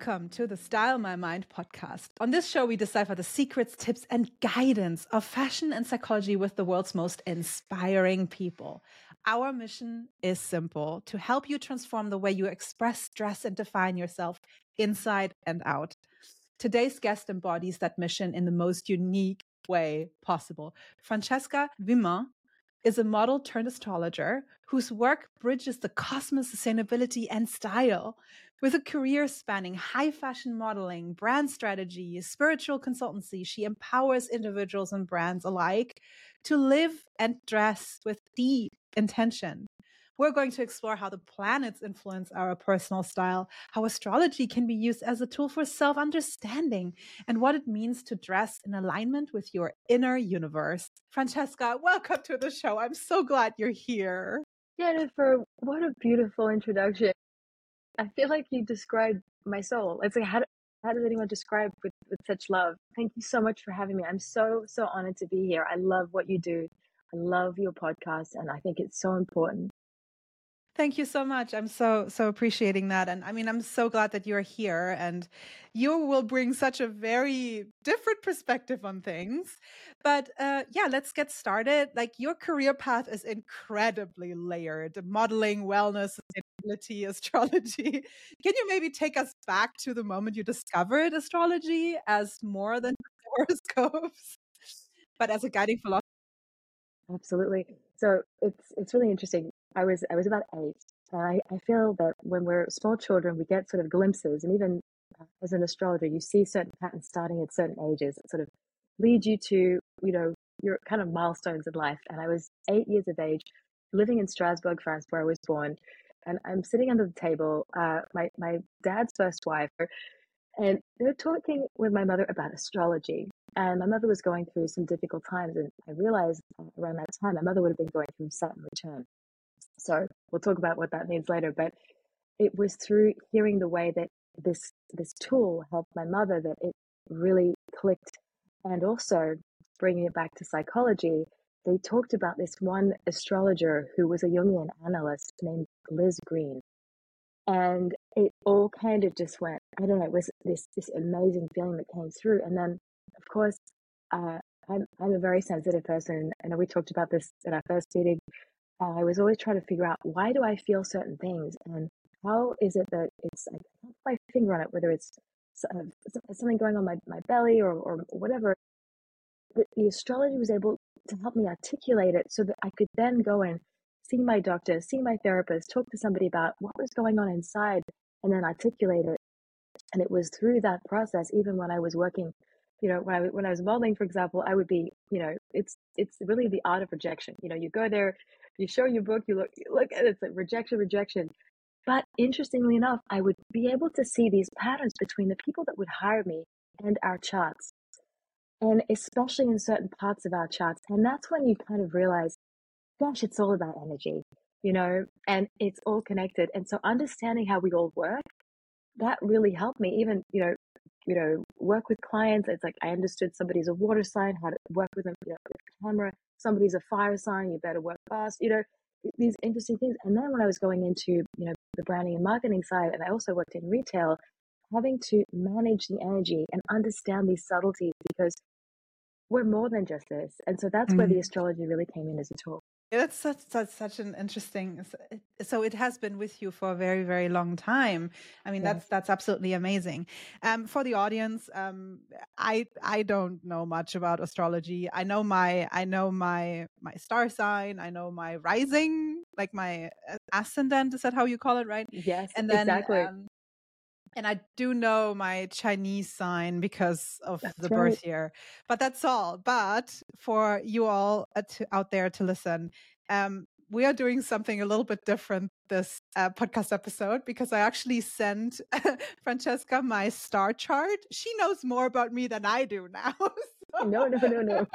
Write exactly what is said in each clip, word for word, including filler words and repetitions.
Welcome to the Style My Mind podcast. On this show, we decipher the secrets, tips, and guidance of fashion and psychology with the world's most inspiring people. Our mission is simple: to help you transform the way you express, dress, and define yourself inside and out. Today's guest embodies that mission in the most unique way possible. Francesca Vimant is a model turned astrologer whose work bridges the cosmos, sustainability, and style. With a career spanning high fashion modeling, brand strategy, spiritual consultancy, she empowers individuals and brands alike to live and dress with deep intention. We're going to explore how the planets influence our personal style, how astrology can be used as a tool for self-understanding, and what it means to dress in alignment with your inner universe. Francesca, welcome to the show. I'm so glad you're here. Jennifer, what a beautiful introduction. I feel like you described my soul. It's like, how, do, how does anyone describe with, with such love? Thank you so much for having me. I'm so, so honored to be here. I love what you do. I love your podcast, and I think it's so important. Thank you so much. I'm so, so appreciating that. And I mean, I'm so glad that you're here, and you will bring such a very different perspective on things. But uh, yeah, let's get started. Like, your career path is incredibly layered: modeling, wellness, sustainability, astrology. Can you maybe take us back to the moment you discovered astrology as more than horoscopes, but as a guiding philosophy? Absolutely. So it's it's really interesting. I was I was about eight, and I, I feel that when we're small children, we get sort of glimpses, and even as an astrologer, you see certain patterns starting at certain ages that sort of lead you to, you know, your kind of milestones in life. And I was eight years of age, living in Strasbourg, France, where I was born, and I'm sitting under the table, uh, my my dad's first wife, and they're talking with my mother about astrology. And my mother was going through some difficult times, and I realized around that time my mother would have been going through Saturn return. So we'll talk about what that means later. But it was through hearing the way that this this tool helped my mother that it really clicked. And also bringing it back to psychology, they talked about this one astrologer who was a Jungian analyst named Liz Green. And it all kind of just went, I don't know, it was this this amazing feeling that came through. And then, of course, uh, I'm, I'm a very sensitive person. I know we talked about this in our first meeting. Uh, I was always trying to figure out, why do I feel certain things? And how is it that it's, I can't put my finger on it, whether it's uh, something going on my, my belly or, or whatever. The, the astrology was able to help me articulate it so that I could then go and see my doctor, see my therapist, talk to somebody about what was going on inside, and then articulate it. And it was through that process, even when I was working, you know, when I, when I was modeling, for example, I would be, you know, it's it's really the art of rejection. You know, you go there, you show your book, you look, you look at it, it's like rejection, rejection. But interestingly enough, I would be able to see these patterns between the people that would hire me and our charts, and especially in certain parts of our charts. And that's when you kind of realize, gosh, it's all about energy, you know, and it's all connected. And so understanding how we all work, that really helped me even, you know, you know, work with clients. It's like I understood somebody's a water sign, how to work with them, you know, with the camera. Somebody's a fire sign, you better work fast, you know, these interesting things. And then when I was going into, you know, the branding and marketing side, and I also worked in retail, having to manage the energy and understand these subtleties, because we're more than just this. And so that's mm-hmm. where the astrology really came in as a tool. That's such, such such an interesting. So it has been with you for a very, very long time. I mean, yes. that's that's absolutely amazing. Um, for the audience, um, I I don't know much about astrology. I know my I know my my star sign. I know my rising, like my ascendant. Is that how you call it, right? Yes, and then, exactly. Um, And I do know my Chinese sign because of that's the right. birth year, but that's all. But for you all out there to listen, um, we are doing something a little bit different this uh, podcast episode, because I actually sent Francesca my star chart. She knows more about me than I do now. So. No, no, no, no.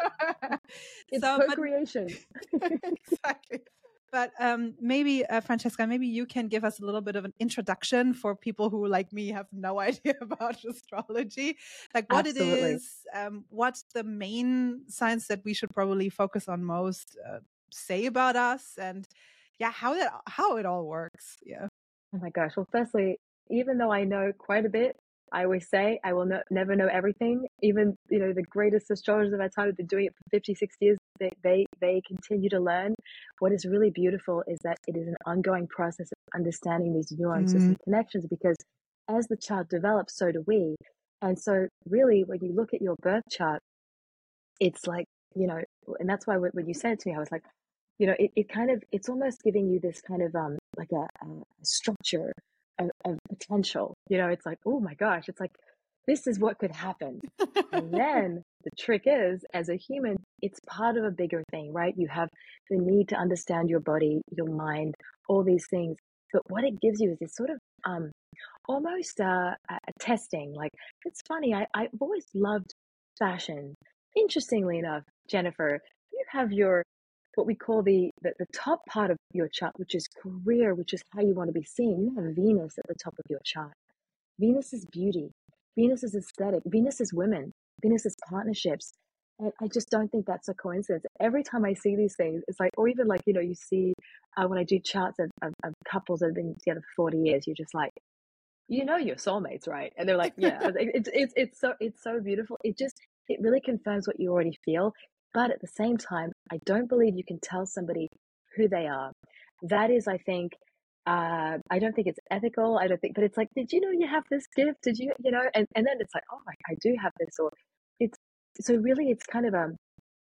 It's so, co-creation. But, exactly. But um, maybe, uh, Francesca, maybe you can give us a little bit of an introduction for people who, like me, have no idea about astrology. Like what Absolutely. it is, um, what's the main signs that we should probably focus on most, uh, say about us, and yeah, how that how it all works. Yeah. Oh my gosh. Well, firstly, even though I know quite a bit, I always say I will no, never know everything. Even, you know, the greatest astrologers of our time have been doing it for fifty, sixty years. They, they, they continue to learn. What is really beautiful is that it is an ongoing process of understanding these nuances Mm. and connections, because as the child develops, so do we. And so really, when you look at your birth chart, it's like, you know, and that's why when you said it to me, I was like, you know, it, it kind of, it's almost giving you this kind of, um, like a, a structure of, of potential, you know, it's like, oh my gosh, it's like, this is what could happen. And then the trick is, as a human, it's part of a bigger thing, right? You have the need to understand your body, your mind, all these things. But what it gives you is this sort of, um, almost uh, a, a testing. Like, it's funny, I, I've always loved fashion. Interestingly enough, Jennifer, you have your what we call the, the the top part of your chart, which is career, which is how you want to be seen. You have Venus at the top of your chart. Venus is beauty. Venus is aesthetic. Venus is women. Venus is partnerships. And I just don't think that's a coincidence. Every time I see these things, it's like, or even like, you know, you see uh, when I do charts of, of, of couples that have been together for forty years, you're just like, you know, your soulmates, right? And they're like, yeah, it's, it's, it's so, it's so beautiful. It just, it really confirms what you already feel. But at the same time, I don't believe you can tell somebody who they are. That is, I think, uh, I don't think it's ethical. I don't think, but it's like, did you know you have this gift? Did you, you know, and, and then it's like, oh, I, I do have this, or it's, so really it's kind of a,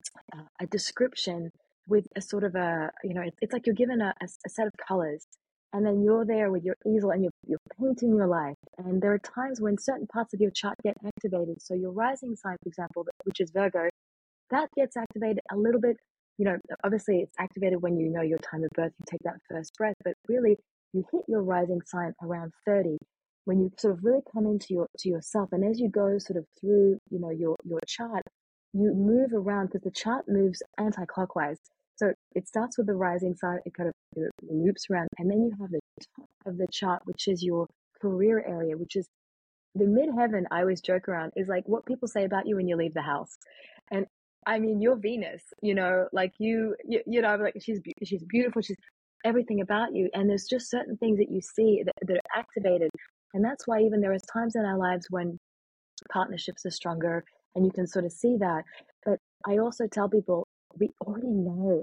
a description with a sort of a, you know, it's, it's like you're given a, a, a set of colors, and then you're there with your easel and you're, you're painting your life. And there are times when certain parts of your chart get activated. So your rising sign, for example, which is Virgo, that gets activated a little bit. You know, obviously it's activated when you know your time of birth, you take that first breath, but really you hit your rising sign around thirty, when you sort of really come into your to yourself. And as you go sort of through, you know, your your chart, you move around, because the chart moves anti-clockwise. So it starts with the rising sign, it kind of it loops around, and then you have the top of the chart, which is your career area, which is the midheaven. I always joke around, is like what people say about you when you leave the house. And I mean, you're Venus, you know, like you, you, you know, like she's, she's beautiful. She's everything about you. And there's just certain things that you see that, that are activated. And that's why even there is times in our lives when partnerships are stronger and you can sort of see that. But I also tell people, we already know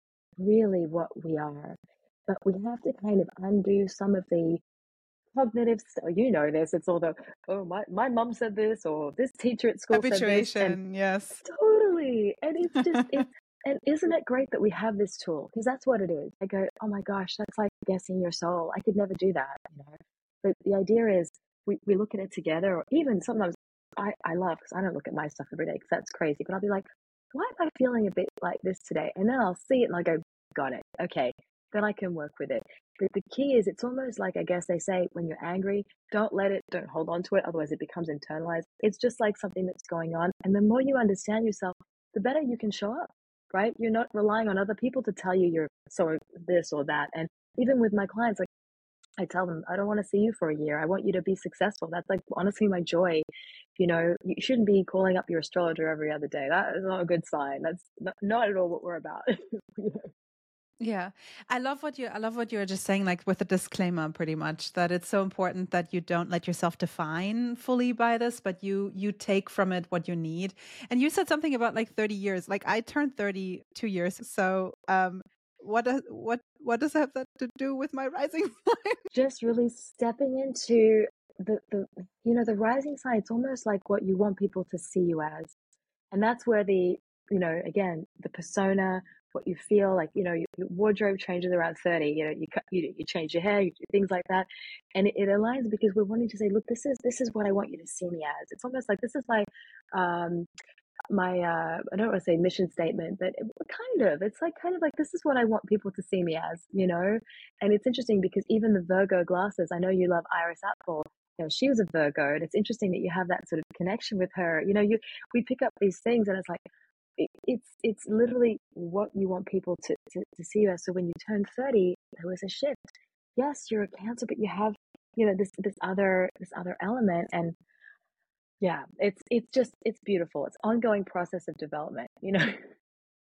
really what we are, but we have to kind of undo some of the cognitive stuff. You know this, it's all the, oh, my, my mom said this, or this teacher at school said this. And yes. totally. And it's just, it's, and isn't it great that we have this tool? Because that's what it is. I go, oh my gosh, that's like guessing your soul. I could never do that, you know. But the idea is we, we look at it together, or even sometimes I, I love, because I don't look at my stuff every day because that's crazy, but I'll be like, why am I feeling a bit like this today? And then I'll see it and I go, got it. Okay. Then I can work with it. But the key is, it's almost like, I guess they say, when you're angry, don't let it, don't hold on to it. Otherwise it becomes internalized. It's just like something that's going on. And the more you understand yourself, the better you can show up, right? You're not relying on other people to tell you you're so this or that. And even with my clients, like I tell them, I don't want to see you for a year. I want you to be successful. That's like honestly my joy. You know, you shouldn't be calling up your astrologer every other day. That is not a good sign. That's not, not at all what we're about. You know? Yeah. I love what you I love what you were just saying, like with the disclaimer, pretty much, that it's so important that you don't let yourself define fully by this, but you you take from it what you need. And you said something about like thirty years. Like I turned thirty two years. So um what does what what does that have to do with my rising sign? Just really stepping into the, the you know, the rising sign. It's almost like what you want people to see you as. And that's where the, you know, again, the persona, what you feel like, you know, your, your wardrobe changes around thirty, you know, you cut, you, you change your hair, you do things like that. And it, it aligns because we're wanting to say, look, this is, this is what I want you to see me as. It's almost like, this is like, um, my, uh, I don't want to say mission statement, but it, kind of, it's like, kind of like, this is what I want people to see me as, you know? And it's interesting because even the Virgo glasses, I know you love Iris Apfel. You know, she was a Virgo, and it's interesting that you have that sort of connection with her. You know, you we pick up these things, and it's like it, it's it's literally what you want people to, to to see you as. So when you turn thirty, there was a shift. Yes, you're a Cancer, but you have, you know, this this other this other element, and yeah, it's it's just it's beautiful. It's ongoing process of development. You know.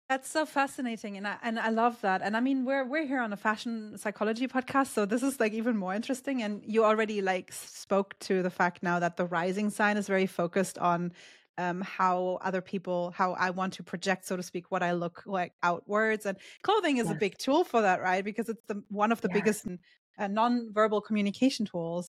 That's so fascinating, and I and I love that. And I mean, we're we're here on a fashion psychology podcast, so this is like even more interesting. And you already like spoke to the fact now that the rising sign is very focused on um, how other people, how I want to project, so to speak, what I look like outwards. And clothing is a Yes. big tool for that, right? Because it's the one of the Yes. biggest uh, non-verbal communication tools.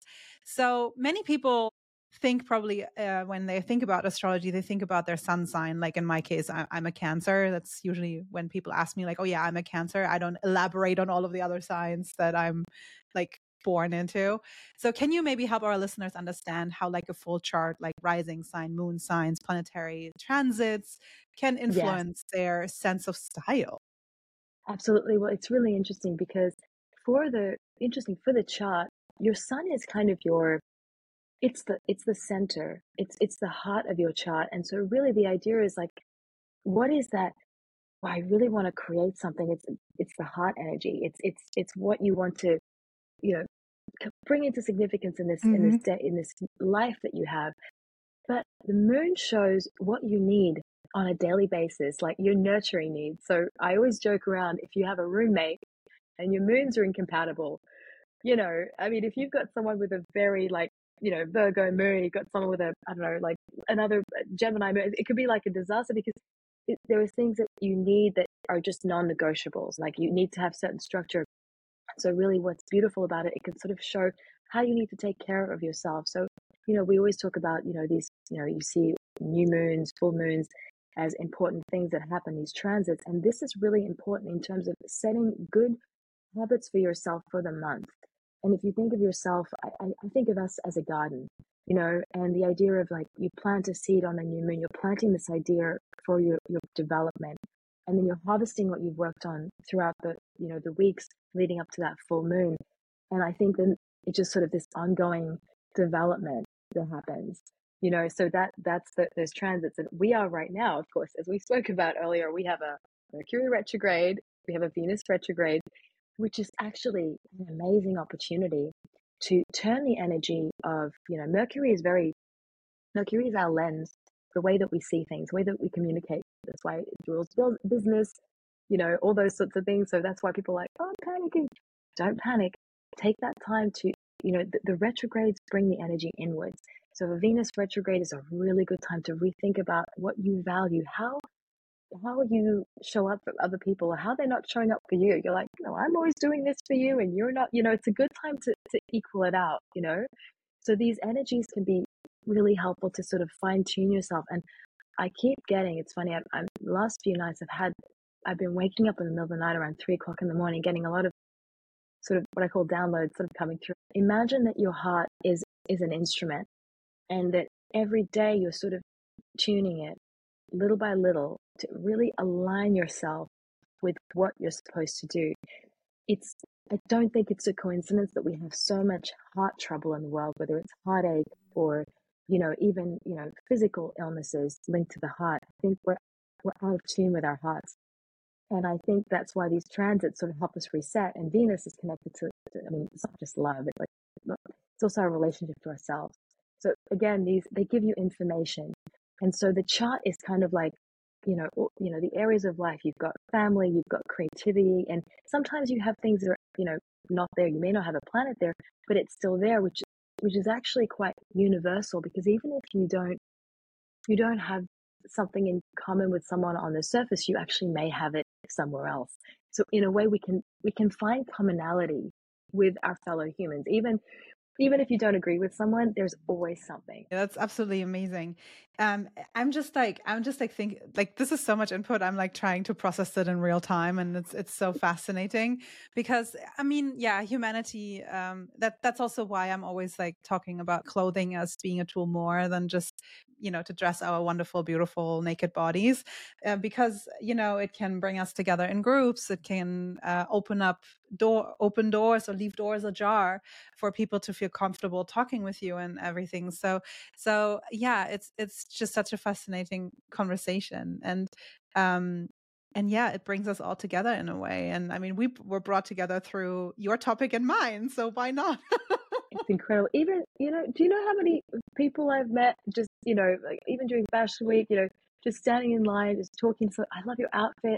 So many people think probably uh, when they think about astrology, they think about their sun sign. Like in my case, I, I'm a Cancer. That's usually when people ask me, like, "Oh yeah, I'm a Cancer." I don't elaborate on all of the other signs that I'm like born into. So, can you maybe help our listeners understand how, like, a full chart, like rising sign, moon signs, planetary transits, can Yes, influence their sense of style? absolutely. Well, it's really interesting because for the interesting for the chart, your sun is kind of your it's the it's the center. It's it's the heart of your chart. And so really the idea is like, what is that? Well, I really want to create something. It's it's the heart energy. It's it's it's what you want to, you know, c- bring into significance in this in this Mm-hmm. day in this life that you have. But the moon shows what you need on a daily basis, like your nurturing needs. So I always joke around, if you have a roommate and your moons are incompatible, you know, I mean, if you've got someone with a very like, you know, Virgo moon, you've got someone with a, I don't know, like another Gemini moon, it could be like a disaster because it, there are things that you need that are just non-negotiables. Like you need to have certain structure. So really what's beautiful about it, it can sort of show how you need to take care of yourself. So, you know, we always talk about, you know, these, you know, you see new moons, full moons as important things that happen, these transits. And this is really important in terms of setting good habits for yourself for the month. And if you think of yourself, I, I think of us as a garden, you know, and the idea of like you plant a seed on a new moon, you're planting this idea for your, your development. And then you're harvesting what you've worked on throughout the, you know, the weeks leading up to that full moon. And I think then it's just sort of this ongoing development that happens, you know, so that that's the, those transits. And we are right now, of course, as we spoke about earlier, we have a Mercury retrograde, we have a Venus retrograde, which is actually an amazing opportunity to turn the energy of, you know, Mercury is very, Mercury is our lens, the way that we see things, the way that we communicate. That's why it rules business, you know, all those sorts of things. So that's why people are like, oh, I'm panicking. Don't panic. Take that time to, you know, the, the retrogrades bring the energy inwards. So a Venus retrograde is a really good time to rethink about what you value, how how you show up for other people or how they're not showing up for you. You're like, no, I'm always doing this for you and you're not, you know, it's a good time to, to equal it out, you know? So these energies can be really helpful to sort of fine tune yourself. And I keep getting, it's funny, I'm, I'm the last few nights I've had, I've been waking up in the middle of the night around three o'clock in the morning, getting a lot of sort of what I call downloads sort of coming through. Imagine that your heart is, is an instrument and that every day you're sort of tuning it little by little to really align yourself with what you're supposed to do. It's, I don't think it's a coincidence that we have so much heart trouble in the world, whether it's heartache or, you know, even, you know, physical illnesses linked to the heart. I think we're, we're out of tune with our hearts. And I think that's why these transits sort of help us reset. And Venus is connected to, to I mean, it's not just love, it's like, it's also our relationship to ourselves. So again, these, they give you information. And so the chart is kind of like, you know, you know, the areas of life, you've got family, you've got creativity, and sometimes you have things that are, you know, not there. You may not have a planet there, but it's still there, which, which is actually quite universal because even if you don't, you don't have something in common with someone on the surface, you actually may have it somewhere else. So in a way, we can, we can find commonality with our fellow humans, even even if you don't agree with someone, there's always something. That's absolutely amazing. Um, I'm just like, I'm just like think like this is so much input. I'm like trying to process it in real time, and it's it's so fascinating because I mean, yeah, humanity. Um, that that's also why I'm always like talking about clothing as being a tool more than just, you know, to dress our wonderful, beautiful naked bodies, uh, because you know it can bring us together in groups. It can uh, open up door, open doors, or leave doors ajar for people to feel comfortable talking with you and everything. So, so yeah, it's it's just such a fascinating conversation, and um, and yeah, it brings us all together in a way. And I mean, we were brought together through your topic and mine, so why not? It's incredible. Even, you know, do you know how many people I've met just, you know, like even during Fashion Week, you know, just standing in line, just talking. So I love your outfit.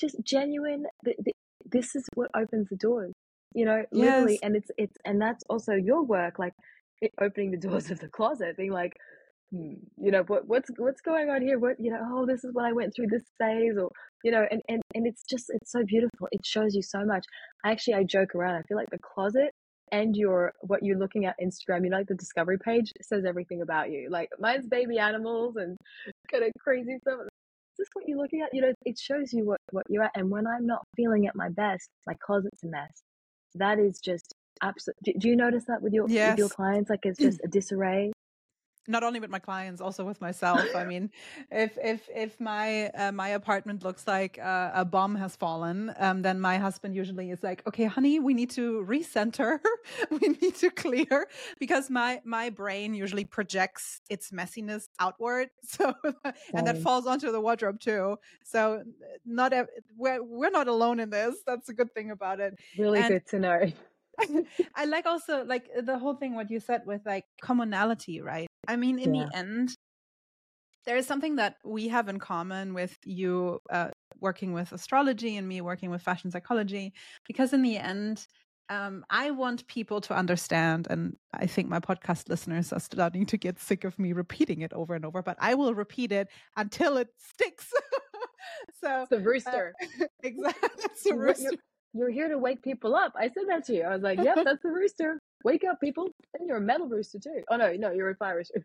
just genuine. The, the, this is what opens the doors, you know, literally. Yes. And it's, it's, and that's also your work, like it, opening the doors of the closet, being like, hmm, you know, what, what's, what's going on here? What, you know, oh, this is what I went through this phase, or, you know, and, and, and it's just, it's so beautiful. It shows you so much. I actually, I joke around. I feel like the closet and your, what you're looking at Instagram, you know, like the discovery page says everything about you. Like mine's baby animals and kind of crazy stuff. Is this what you're looking at? You know, it shows you what, what you're at. And when I'm not feeling at my best, my closet's a mess. That is just absolute. Do, do you notice that with your, Yes. with your clients? Like it's just a disarray. Not only with my clients, also with myself. I mean, if if if my uh, my apartment looks like uh, a bomb has fallen, um, then my husband usually is like, "Okay, honey, we need to recenter, we need to clear," because my my brain usually projects its messiness outward. So, and that falls onto the wardrobe too. So, not ev- we're we're not alone in this. That's a good thing about it. Really And good to know. I like also like the whole thing what you said with like commonality, right? I mean, in Yeah. the end, there is something that we have in common with you uh, working with astrology and me working with fashion psychology, because in the end, um, I want people to understand, and I think my podcast listeners are starting to get sick of me repeating it over and over, but I will repeat it until it sticks. So It's the rooster. Uh, exactly. It's the You're, rooster. you're, you're here to wake people up. I said that to you. I was like, yep, that's the rooster. Wake up, people. And you're a metal rooster too. Oh no, no, you're a fire rooster.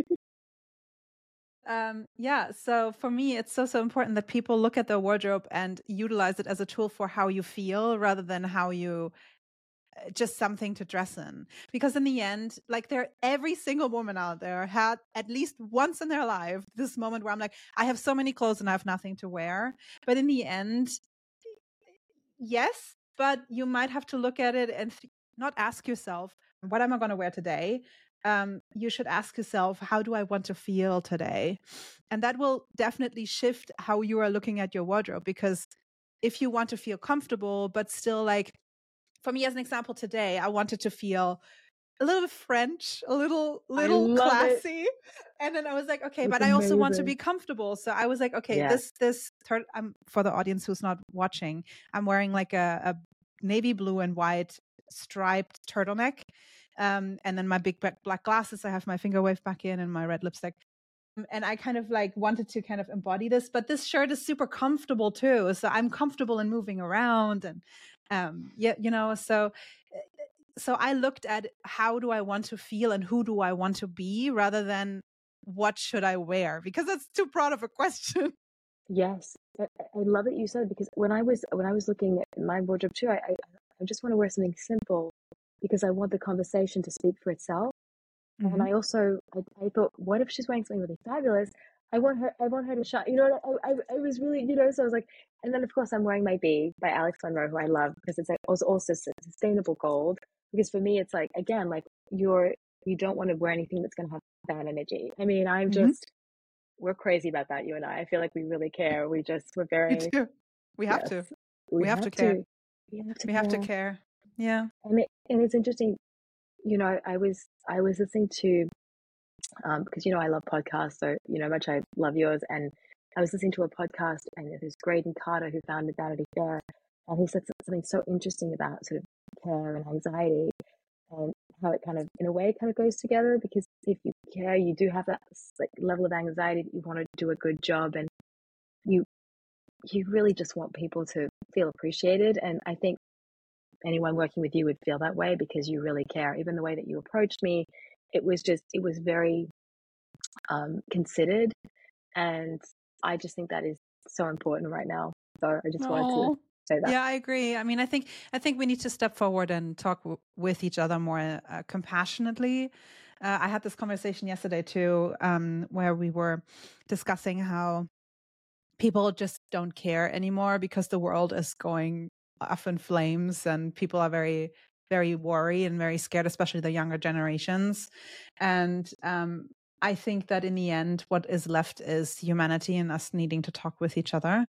Um, yeah. So for me, it's so, so important that people look at their wardrobe and utilize it as a tool for how you feel rather than how you uh, just something to dress in. Because in the end, like there, every single woman out there had at least once in their life this moment where I'm like, I have so many clothes and I have nothing to wear. But in the end, yes, but you might have to look at it and th- not ask yourself, what am I going to wear today? Um, you should ask yourself, how do I want to feel today? And that will definitely shift how you are looking at your wardrobe. Because if you want to feel comfortable, but still like, for me as an example today, I wanted to feel a little bit French, a little, little classy. It. And then I was like, okay, That's but I also amazing. want to be comfortable. So I was like, okay, yeah. this, this, tur- I'm for the audience who's not watching, I'm wearing like a, a navy blue and white striped turtleneck. Um, and then my big black glasses, I have my finger wave back in and my red lipstick. And I kind of like wanted to kind of embody this, but this shirt is super comfortable too. So I'm comfortable in moving around and, um, yeah, you know, so, so I looked at how do I want to feel and who do I want to be rather than what should I wear? Because that's too broad of a question. Yes. I, I love it you said, because when I was, when I was looking at my wardrobe too, I, I, I just want to wear something simple because I want the conversation to speak for itself. Mm-hmm. And I also, I, I thought, what if she's wearing something really fabulous? I want her, I want her to shine. You know, I, I, I was really, you know, so I was like, and then of course I'm wearing my B by Alex Monroe, who I love because it's like also, also sustainable gold. Because for me, it's like, again, like you're, you don't want to wear anything that's going to have bad energy. I mean, I'm mm-hmm. just, we're crazy about that, you and I. I feel like we really care. We just, we're very, you do. We have yes, to. We, we have, have to care. To. We have to we care. have to care. Yeah. And, it, and it's interesting, you know, I was, I was listening to, um, because, you know, I love podcasts, so, you know, much I love yours. And I was listening to a podcast and there's Graydon Carter who founded Vanity Fair. And he said something so interesting about sort of care and anxiety and how it kind of, in a way, kind of goes together, because if you care, you do have that like level of anxiety that you want to do a good job, and you, you really just want people to feel appreciated. And I think anyone working with you would feel that way because you really care. Even the way that you approached me, it was just, it was very um, considered. And I just think that is so important right now. So I just Aww. wanted to say that. Yeah, I agree. I mean, I think, I think we need to step forward and talk w- with each other more uh, compassionately. Uh, I had this conversation yesterday too, um, where we were discussing how people just don't care anymore because the world is going off in flames and people are very, very worried and very scared, especially the younger generations. And um, I think that in the end, what is left is humanity and us needing to talk with each other.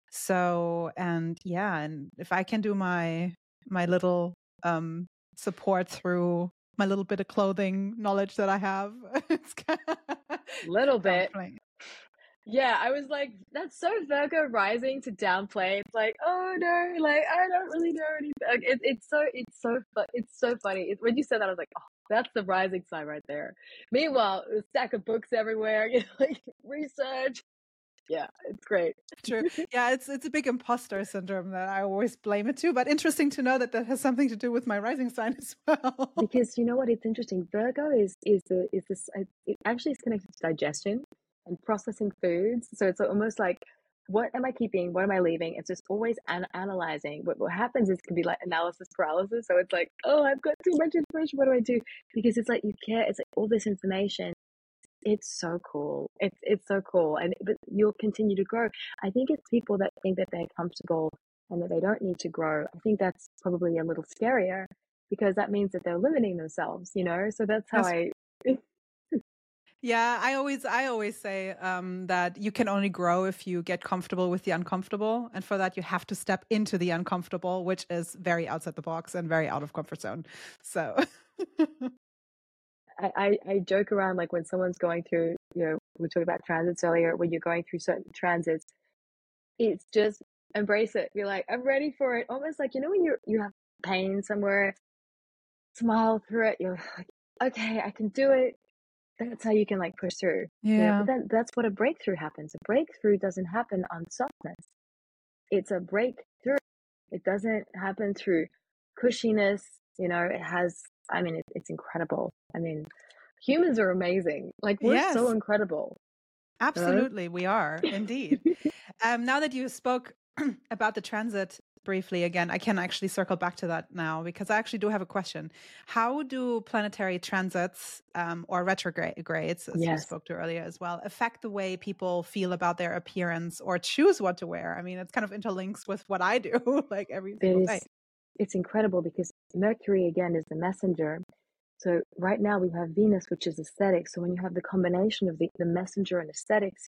So, and yeah, and if I can do my, my little um, support through my little bit of clothing knowledge that I have, it's little bit. Yeah, I was like, that's so Virgo rising to downplay. It's like, oh no, like I don't really know anything. Like, it, it's so, it's so, fu- it's so funny. It, when you said that, I was like, oh, that's the rising sign right there. Meanwhile, a stack of books everywhere, you know, like research. Yeah, it's great. True. Yeah, it's it's a big imposter syndrome that I always blame it to. But interesting to know that that has something to do with my rising sign as well. Because you know what? It's interesting. Virgo is is the is this. It actually is connected to digestion and processing foods. So it's almost like, what am I keeping? What am I leaving? It's just always an- analyzing. What what happens is it can be like analysis paralysis. So it's like, oh, I've got too much information. What do I do? Because it's like you care. It's like all this information. It's so cool. It's it's so cool, and but you'll continue to grow. I think it's people that think that they're comfortable and that they don't need to grow. I think that's probably a little scarier because that means that they're limiting themselves, you know? So that's how Yes. I, Yeah, I always I always say um, that you can only grow if you get comfortable with the uncomfortable, and for that you have to step into the uncomfortable, which is very outside the box and very out of comfort zone. So, I, I, I joke around like when someone's going through, you know, we talked about transits earlier, when you're going through certain transits, it's just embrace it. Be like, I'm ready for it. Almost like, you know, when you you have pain somewhere, smile through it. You're like, okay, I can do it. That's how you can like push through. You know, yeah. but then that's what a breakthrough happens. A breakthrough doesn't happen on softness. It's a breakthrough. It doesn't happen through cushiness. You know, it has, I mean, it, it's incredible. I mean, humans are amazing. Like, we're so Yes, incredible, you know? absolutely, we are indeed. Um, now that you spoke about the transit briefly again, I can actually circle back to that now because I actually do have a question. How do planetary transits um, or retrogrades, as you Yes. spoke to earlier as well, affect the way people feel about their appearance or choose what to wear? I mean, it's kind of interlinks with what I do like every It single day. is, it's incredible because Mercury again is the messenger. So right now we have Venus, which is aesthetic. So when you have the combination of the, the messenger and aesthetics,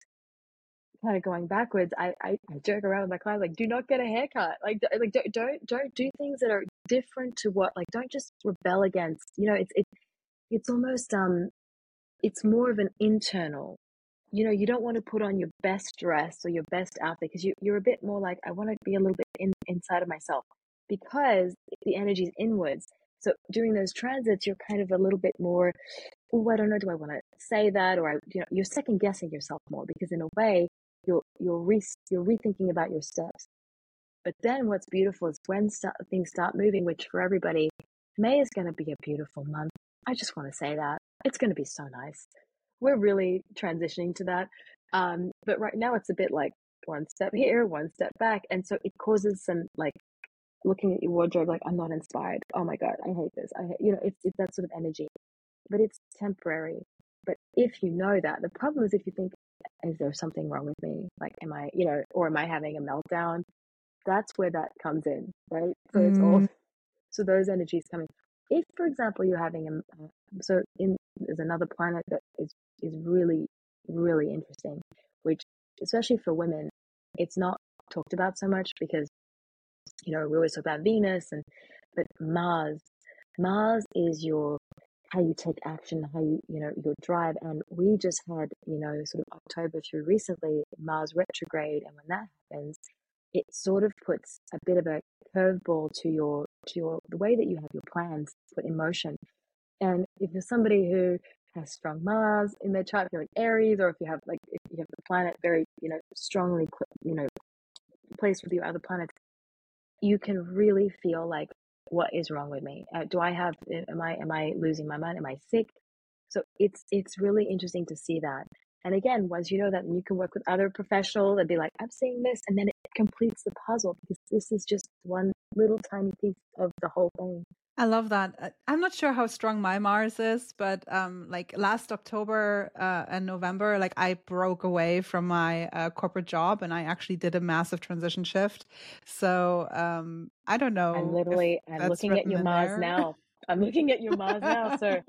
kind of going backwards, I, I, I joke around with my clients like, do not get a haircut. Like, like don't, don't don't do things that are different to what, like, don't just rebel against. You know, it's it, it's almost um, it's more of an internal. You know, you don't want to put on your best dress or your best outfit because you you're a bit more like, I want to be a little bit in inside of myself because the energy is inwards. So during those transits, you're kind of a little bit more, oh, I don't know, do I want to say that? Or I, you know, you're second guessing yourself more because in a way, you're you're re you're rethinking about your steps. But then what's beautiful is when start, things start moving, which for everybody, May is going to be a beautiful month. I just want to say that it's going to be so nice. We're really transitioning to that. Um, but right now it's a bit like one step here, one step back. And so it causes some like looking at your wardrobe, like, I'm not inspired. Oh my God, I hate this. I hate, you know, it's, it's that sort of energy, but it's temporary. But if you know that, the problem is if you think, is there something wrong with me? Like, am I, you know, or am I having a meltdown? That's where that comes in, right? So it's all, Mm, so those energies coming. If, for example, you're having a, uh, so in, there's another planet that is, is really, really interesting, which, especially for women, it's not talked about so much because, you know, we always talk about Venus and, but Mars, Mars is your, how you take action, how you, you know, your drive. And we just had, you know, sort of October through recently, Mars retrograde. And when that happens, it sort of puts a bit of a curveball to your, to your, the way that you have your plans put in motion. And if you're somebody who has strong Mars in their chart, if you're like Aries, or if you have like, if you have the planet very, you know, strongly, you know, placed with your other planets, you can really feel like, what is wrong with me? Uh, do I have, am I, am I losing my mind? Am I sick? So it's, it's really interesting to see that. And again, once you know that, you can work with other professionals and be like, I'm seeing this. And then it completes the puzzle because this is just one little tiny piece of the whole thing. I love that. Uh, I'm not sure how strong my Mars is, but um, like last October uh, and November, like I broke away from my uh, corporate job and I actually did a massive transition shift. So um, I don't I'm know if literally, I'm that's looking at written your in Mars there. now. I'm looking at your Mars now. So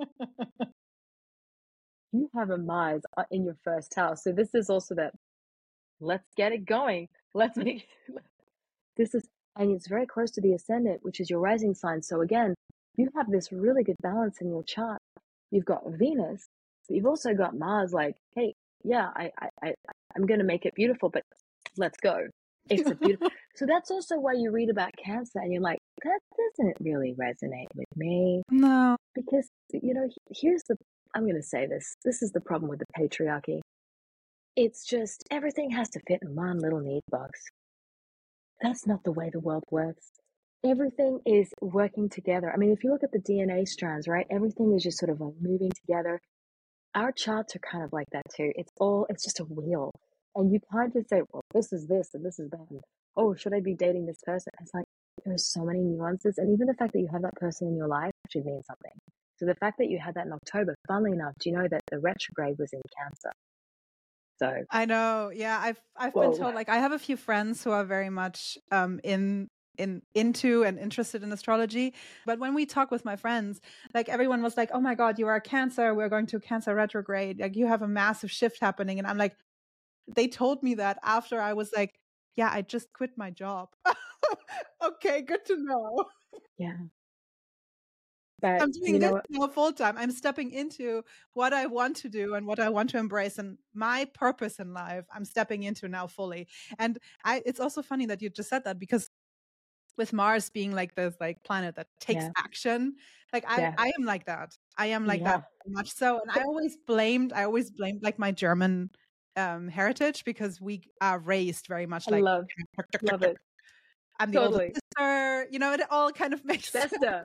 you have a Mars uh, in your first house. So this is also that, let's get it going. Let's make this is, and it's very close to the ascendant, which is your rising sign. So again, you have this really good balance in your chart. You've got Venus, but you've also got Mars. Like, hey, yeah, I, I, I I'm going to make it beautiful, but let's go. It's a beautiful. So that's also why you read about cancer and you're like, that doesn't really resonate with me. No. Because, you know, here's the, I'm going to say this. This is the problem with the patriarchy. It's just everything has to fit in one little neat box. That's not the way the world works. Everything is working together. I mean, if you look at the D N A strands, right, everything is just sort of like moving together. Our charts are kind of like that too. It's all, it's just a wheel. And you can't just say, well, this is this and this is that. And, oh, should I be dating this person? It's like, there's so many nuances. And even the fact that you have that person in your life should mean something. So the fact that you had that in October, funnily enough, do you know that the retrograde was in Cancer? So I know. Yeah, I've I've whoa. been told, like, I have a few friends who are very much um in in into and interested in astrology. But when we talk with my friends, like, everyone was like, oh my God, you are a Cancer. We're going to Cancer retrograde. Like, you have a massive shift happening. And I'm like, they told me that after I was like, yeah, I just quit my job. Okay, good to know. Yeah. But I'm doing you this know, now full time. I'm stepping into what I want to do and what I want to embrace, and my purpose in life I'm stepping into now fully. And I, it's also funny that you just said that, because with Mars being like this like planet that takes yeah, action, like I, yeah, I am like that. I am like that yeah. very much so. And I always blamed, I always blamed like my German um heritage, because we are raised very much I like, love, love it. I'm the older Totally. sister, you know, it all kind of makes sense. Sister.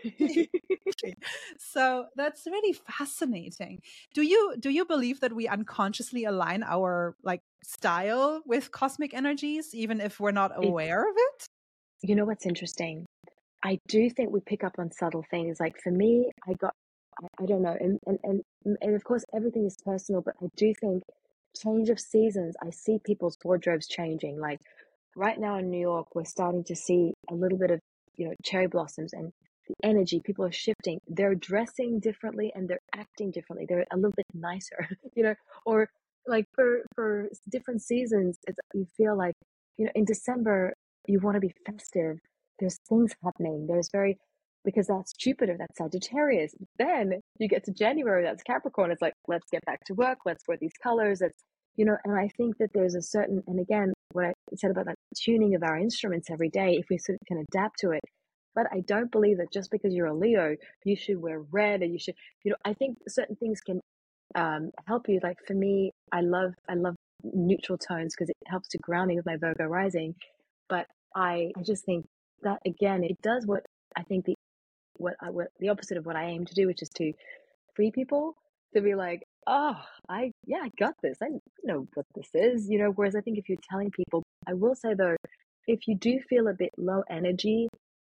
So that's really fascinating. Do you do you believe that we unconsciously align our like style with cosmic energies, even if we're not It's, aware of it? you know what's interesting? I do think we pick up on subtle things. Like for me, I got, I, I don't know, and, and and and of course everything is personal, but I do think change of seasons. I see people's wardrobes changing. Like right now in New York, we're starting to see a little bit of, you know, cherry blossoms and the energy. People are shifting. They're dressing differently and they're acting differently. They're a little bit nicer, you know, or like for for different seasons, it's, you feel like, you know, in December you want to be festive. There's things happening. There's very, because that's Jupiter, that's Sagittarius. Then you get to January, that's Capricorn. It's like, let's get back to work. Let's wear these colors. That's, you know, and I think that there's a certain, and again, what I said about that tuning of our instruments every day, if we sort of can adapt to it. But I don't believe that just because you're a Leo, you should wear red, or you should, you know, I think certain things can um, help you. Like for me, I love, I love neutral tones because it helps to ground me with my Virgo rising. But I, I just think that again, it does what I think the, what I, what the opposite of what I aim to do, which is to free people to be like, oh, I, yeah, I got this. I know what this is, you know, whereas I think if you're telling people, I will say though, if you do feel a bit low energy,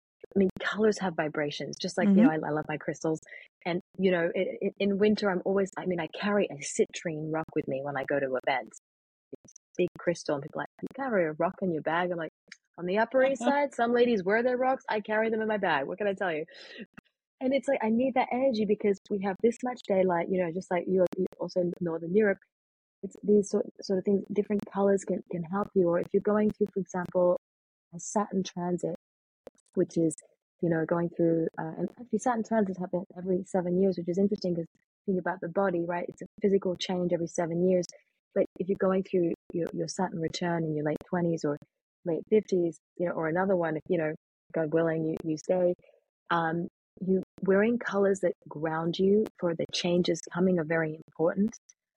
I mean, colors have vibrations, just like, you know, Mm-hmm. I, I love my crystals. And, you know, it, it, in winter, I'm always, I mean, I carry a citrine rock with me when I go to events. It's big crystal, and people are like, you carry a rock in your bag? I'm like, on the Upper East Side, some ladies wear their rocks. I carry them in my bag. What can I tell you? And it's like, I need that energy because we have this much daylight, you know, just like you also in Northern Europe. It's these sort, sort of things, different colors can, can help you. Or if you're going through, for example, a Saturn transit, which is, you know, going through, uh, and actually Saturn transits happen every seven years, which is interesting because think about the body, right? It's a physical change every seven years. But if you're going through your, your Saturn return in your late twenties or late fifties, you know, or another one, if, you know, God willing, you, you stay, um, you wearing colors that ground you for the changes coming are very important.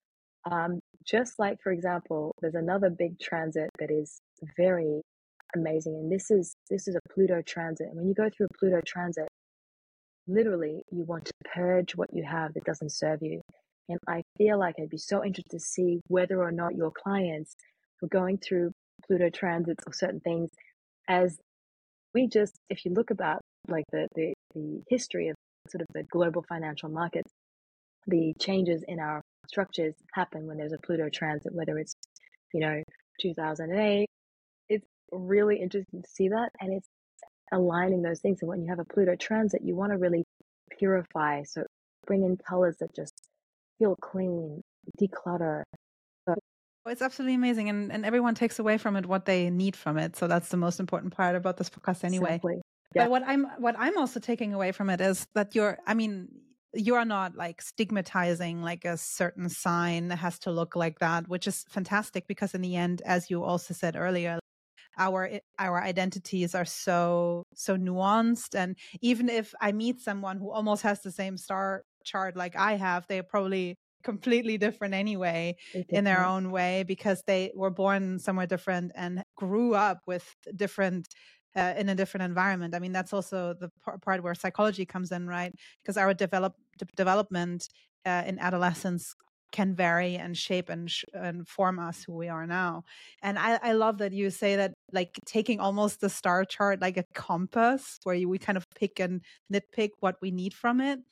Um, just like, for example, there's another big transit that is very amazing, and this is this is a Pluto transit. And when you go through a Pluto transit, literally you want to purge what you have that doesn't serve you. And I feel like I'd be so interested to see whether or not your clients were going through Pluto transits or certain things, as we just, if you look about like the the, the history of sort of the global financial markets, the changes in our structures happen when there's a Pluto transit, whether it's, you know, two thousand eight. It's really interesting to see that, and it's aligning those things. And when you have a Pluto transit, you want to really purify, so bring in colors that just feel clean, declutter. So, It's absolutely amazing, and and everyone takes away from it what they need from it. So that's the most important part about this podcast, anyway. simply, yeah, But what I'm what I'm also taking away from it is that you're, I mean, you are not like stigmatizing like a certain sign has to look like that, which is fantastic because in the end, as you also said earlier, our our identities are so so nuanced. And even if I meet someone who almost has the same star chart like I have, they're probably completely different anyway in their own way because they were born somewhere different and grew up with different uh, in a different environment. I mean, that's also the p- part where psychology comes in, right? Because our develop de- development uh, in adolescence can vary and shape and, sh- and form us who we are now. And I, I love that you say that, like taking almost the star chart like a compass where you, we kind of pick and nitpick what we need from it.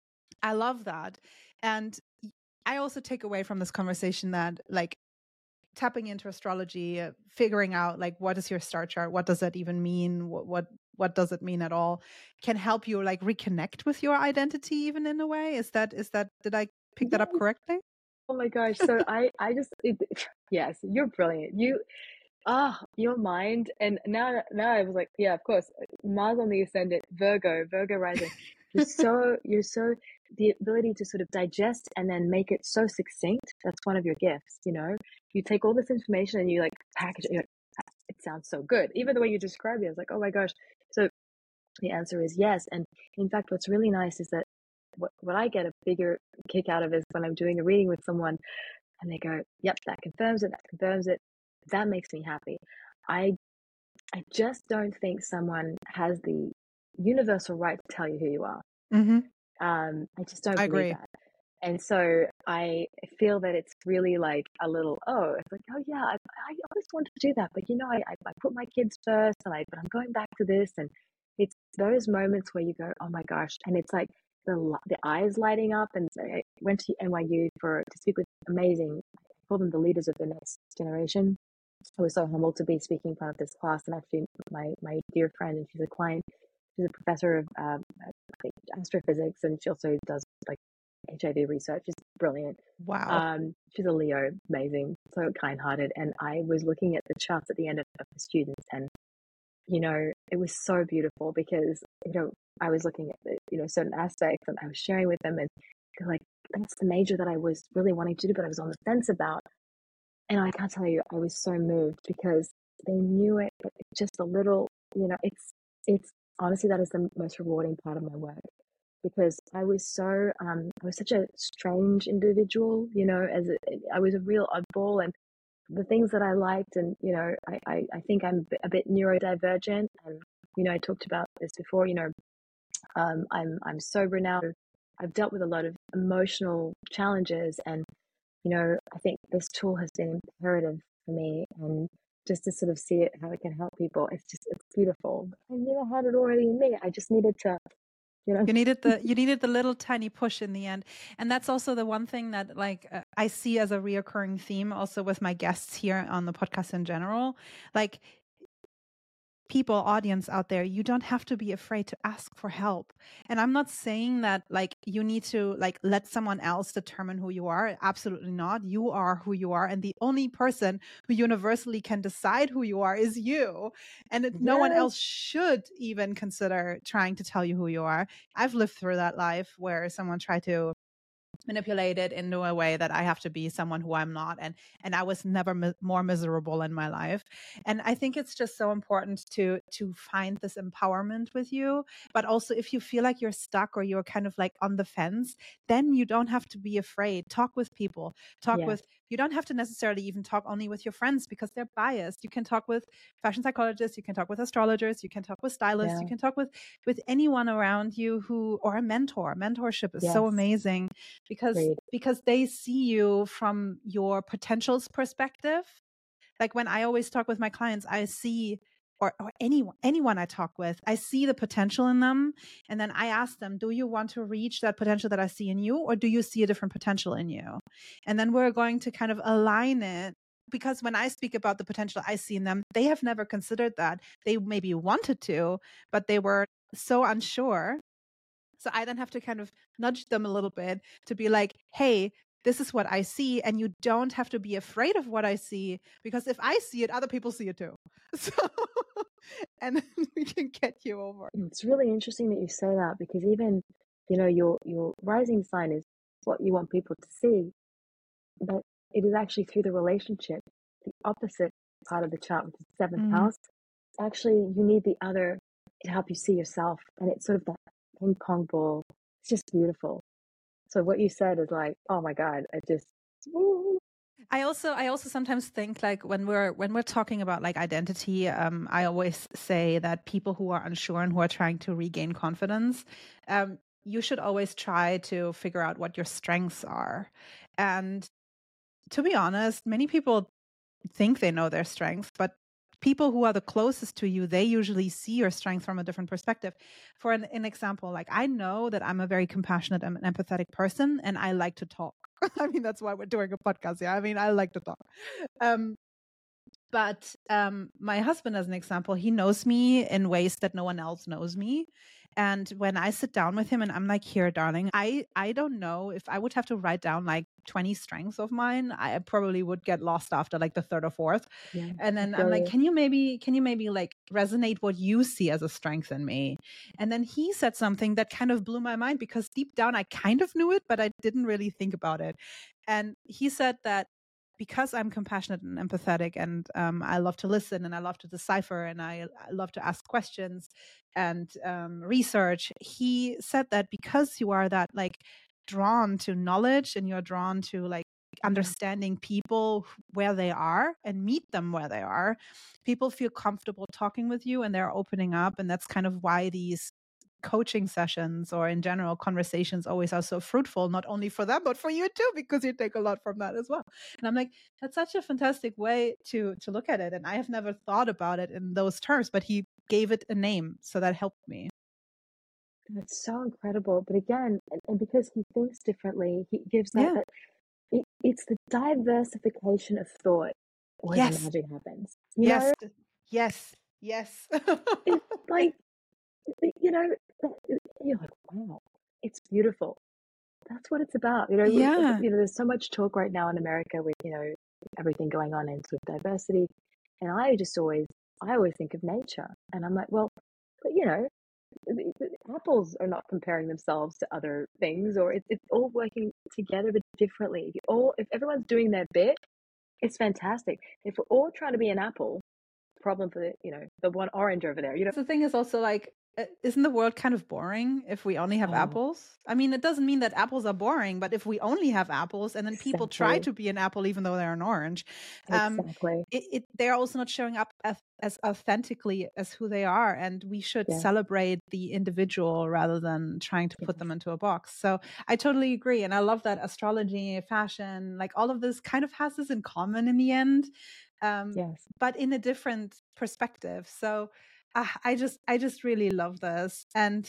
I love that. And I also take away from this conversation that like tapping into astrology, uh, figuring out like what is your star chart, what does that even mean, what what what does it mean at all, can help you like reconnect with your identity even in a way. Is that is that did I pick that up Yes. correctly? Oh my gosh. So I, I just, it, yes, you're brilliant. You, ah, your mind. And now, now I was like, yeah, of course, Mars on the ascendant, Virgo, Virgo rising. You're so, you're so, the ability to sort of digest and then make it so succinct. That's one of your gifts, you know? You take all this information and you like package it. You're like, "Ah, it sounds so good." Even the way you describe it, I was like, oh my gosh. So the answer is yes. And in fact, what's really nice is that what, what I get a bigger kick out of is when I'm doing a reading with someone and they go, yep, that confirms it, that confirms it. That makes me happy. I I just don't think someone has the universal right to tell you who you are. Mm-hmm. Um, I just don't I believe agree. that. And so I feel that it's really like a little, oh, it's like, oh yeah, I, I always wanted to do that, but you know, I, I, I put my kids first, and I, but I'm going back to this, and it's those moments where you go, oh my gosh, and it's like the the eyes lighting up. And so I went to N Y U for to speak with amazing, I call them the leaders of the next generation. I was so humbled to be speaking in front of this class, and actually, my my dear friend, and she's a client, she's a professor of um, I think astrophysics, and she also does like H I V research. She's brilliant. Wow. Um, she's a Leo, amazing, so kind-hearted. And I was looking at the charts at the end of, of the students, and you know, it was so beautiful because you know I was looking at the, you know certain aspects, and I was sharing with them, and they're like, that's the major that I was really wanting to do, but I was on the fence about. And I can't tell you, I was so moved because they knew it, but just a little, you know, it's it's honestly that is the most rewarding part of my work because I was so um I was such a strange individual, you know, as a, I was a real oddball, and the things that I liked, and you know, I I, I think I'm a bit neurodivergent, and you know, I talked about this before, you know, um I'm I'm sober now. I've dealt with a lot of emotional challenges, and you know, I think this tool has been imperative for me, and just to sort of see it, how it can help people. It's just, it's beautiful. I knew I had it already in me. I just needed to, you know. You needed the you needed the little tiny push in the end. And that's also the one thing that like uh, I see as a reoccurring theme also with my guests here on the podcast in general. Like people, audience out there, you don't have to be afraid to ask for help. And I'm not saying that like you need to like let someone else determine who you are. Absolutely not. You are who you are, and the only person who universally can decide who you are is you. And it, no one Yes. else should even consider trying to tell you who you are. I've lived through that life where someone tried to manipulate it into a way that I have to be someone who I'm not, and and I was never mi- more miserable in my life. And I think it's just so important to to find this empowerment with you. But also, if you feel like you're stuck or you're kind of like on the fence, then you don't have to be afraid. Talk with people. Talk Yes. with You don't have to necessarily even talk only with your friends because they're biased. You can talk with fashion psychologists, you can talk with astrologers, you can talk with stylists, you Yeah. can talk with with anyone around you who, or a mentor. Mentorship is so Yes. amazing because Agreed. because they see you from your potentials perspective. Like when I always talk with my clients, I see, or, or anyone anyone I talk with, I see the potential in them, and then I ask them, do you want to reach that potential that I see in you, or do you see a different potential in you? And then we're going to kind of align it, because when I speak about the potential I see in them, they have never considered that. They maybe wanted to, but they were so unsure. So I then have to kind of nudge them a little bit to be like, hey, this is what I see. And you don't have to be afraid of what I see, because if I see it, other people see it too. So, and then we can get you over. It's really interesting that you say that because even you know, your your rising sign is what you want people to see, but it is actually through the relationship, the opposite part of the chart, which is the seventh Mm. house. Actually, you need the other to help you see yourself, and it's sort of that ping pong ball. It's just beautiful. So what you said is like, oh my God, I just. Woo. I also I also sometimes think like when we're when we're talking about like identity, um, I always say that people who are unsure and who are trying to regain confidence, um, you should always try to figure out what your strengths are. And to be honest, many people think they know their strengths, but people who are the closest to you, they usually see your strength from a different perspective. For an, an example, like I know that I'm a very compassionate and empathetic person, and I like to talk. I mean, that's why we're doing a podcast. Yeah, I mean, I like to talk. Um, but um, my husband, as an example, he knows me in ways that no one else knows me. And when I sit down with him and I'm like, here, darling, I, I don't know if I would have to write down like twenty strengths of mine, I probably would get lost after like the third or fourth. Yeah, And I then I'm feel like, you. can you maybe, can you maybe like resonate what you see as a strength in me? And then he said something that kind of blew my mind because deep down I kind of knew it, but I didn't really think about it. And he said that because I'm compassionate and empathetic, and um, I love to listen, and I love to decipher, and I, I love to ask questions and um, research. He said that because you are that like drawn to knowledge and you're drawn to like Yeah. understanding people where they are and meet them where they are, people feel comfortable talking with you and they're opening up. And that's kind of why these coaching sessions or in general conversations always are so fruitful, not only for them but for you too, because you take a lot from that as well. And I'm like, that's such a fantastic way to to look at it, and I have never thought about it in those terms, but he gave it a name, so that helped me. That's so incredible. But again, and, and because he thinks differently, he gives that, Yeah. that it, it's the diversification of thought where the Yes. magic happens. You Yes. know, Yes. Yes. it's like, you know, you're like, wow, it's beautiful. That's what it's about. You know, Yeah. you know, there's so much talk right now in America with, you know, everything going on in sort of diversity. And I just always, I always think of nature. And I'm like, well, but you know, the, the apples are not comparing themselves to other things, or it's, it's all working together but differently. If you all, if everyone's doing their bit, it's fantastic. If we're all trying to be an apple, problem for the, you know, the one orange over there, you know. The thing is also like, uh, isn't the world kind of boring if we only have Oh, apples? I mean, it doesn't mean that apples are boring, but if we only have apples and then people try exactly. to be an apple even though they're an orange, um, Exactly. it, it they're also not showing up as, as authentically as who they are. And we should Yeah. celebrate the individual rather than trying to Yes. put them into a box. So I totally agree. And I love that astrology, fashion, like all of this kind of has this in common in the end, um, Yes. but in a different perspective. So uh, I just, I just really love this. And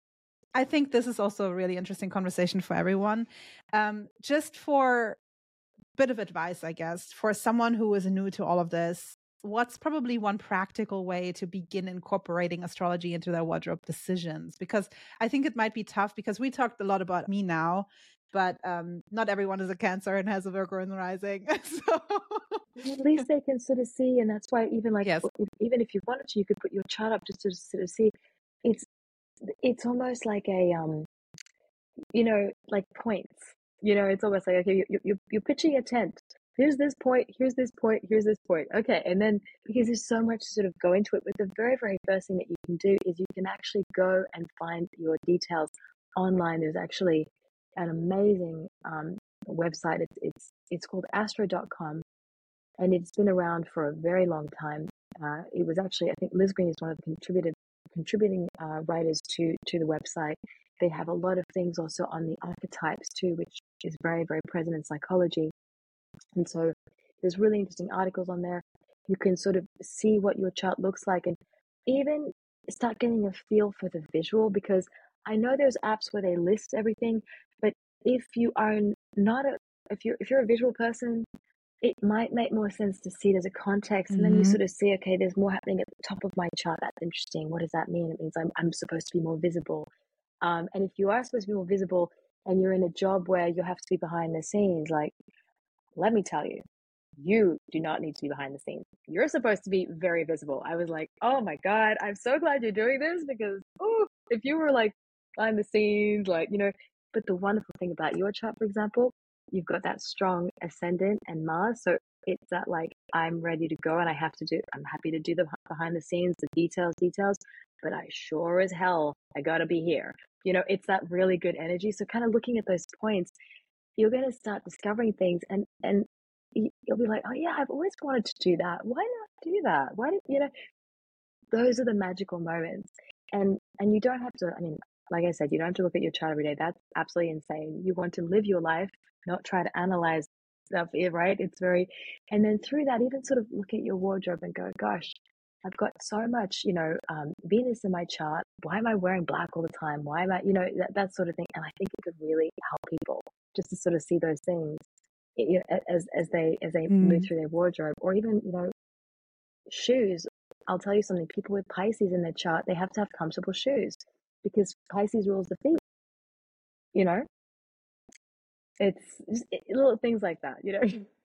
I think this is also a really interesting conversation for everyone. Um, just for bit of advice, I guess, for someone who is new to all of this, what's probably one practical way to begin incorporating astrology into their wardrobe decisions? Because I think it might be tough because we talked a lot about me now, but um, not everyone is a Cancer and has a Virgo in the rising. So At least they can sort of see, and that's why even like yes, if, even if you wanted to, you could put your chart up just to sort of see. It's it's almost like a um, you know, like points. You know, it's almost like okay, you you you're pitching a tent. Here's this point. Here's this point. Here's this point. Okay, and then because there's so much to sort of go into it, but the very very first thing that you can do is you can actually go and find your details online. There's actually an amazing um, website. It's it's it's called astro dot com, and it's been around for a very long time. Uh, it was actually, I think Liz Green is one of the contributed contributing uh, writers to to the website. They have a lot of things also on the archetypes too, which is very very present in psychology. And so there's really interesting articles on there. You can sort of see what your chart looks like, and even start getting a feel for the visual, because I know there's apps where they list everything, but if you are not a if you're if you're a visual person, it might make more sense to see it as a context. And then you mm-hmm. sort of see, okay, there's more happening at the top of my chart. That's interesting. What does that mean? It means I'm, I'm supposed to be more visible. Um, and if you are supposed to be more visible and you're in a job where you have to be behind the scenes, like, let me tell you, you do not need to be behind the scenes. You're supposed to be very visible. I was like, oh my God, I'm so glad you're doing this, because oh, if you were like, behind the scenes, like, you know. But the wonderful thing about your chart, for example, you've got that strong ascendant and Mars. So it's that like, I'm ready to go and I have to do, I'm happy to do the behind the scenes, the details, details, but I sure as hell, I gotta be here. You know, it's that really good energy. So kind of looking at those points, you're going to start discovering things and, and you'll be like, oh yeah, I've always wanted to do that. Why not do that? Why did, you know, those are the magical moments. And, and you don't have to, I mean, like I said, you don't have to look at your chart every day. That's absolutely insane. You want to live your life, not try to analyze stuff, right? It's very, and then through that, even sort of look at your wardrobe and go, gosh, I've got so much, you know, um, Venus in my chart. Why am I wearing black all the time? Why am I, you know, that, that sort of thing. And I think it could really help people just to sort of see those things, you know, as, as they, as they mm. move through their wardrobe, or even, you know, shoes. I'll tell you something, people with Pisces in their chart, they have to have comfortable shoes because Pisces rules the feet, you know, it's just little things like that, you know.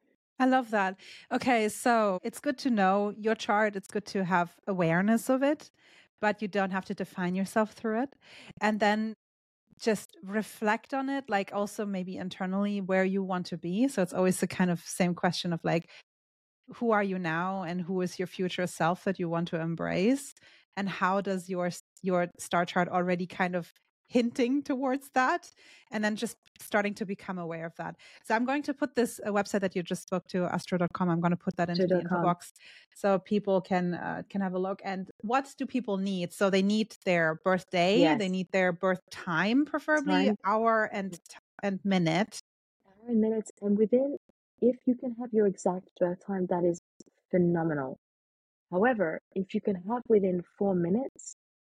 I love that. Okay, so it's good to know your chart. It's good to have awareness of it, but you don't have to define yourself through it. And then just reflect on it, like also maybe internally where you want to be. So it's always the kind of same question of like, who are you now and who is your future self that you want to embrace? And how does your your star chart already kind of hinting towards that, and then just starting to become aware of that. So I'm going to put this uh, website that you just spoke to, astro dot com. I'm going to put that into the info box so people can uh, can have a look. And what do people need? So they need their birthday, yes. They need their birth time, preferably time. hour and and minute. Hour and minutes, and within, if you can have your exact birth time, that is phenomenal. However, if you can have within four minutes,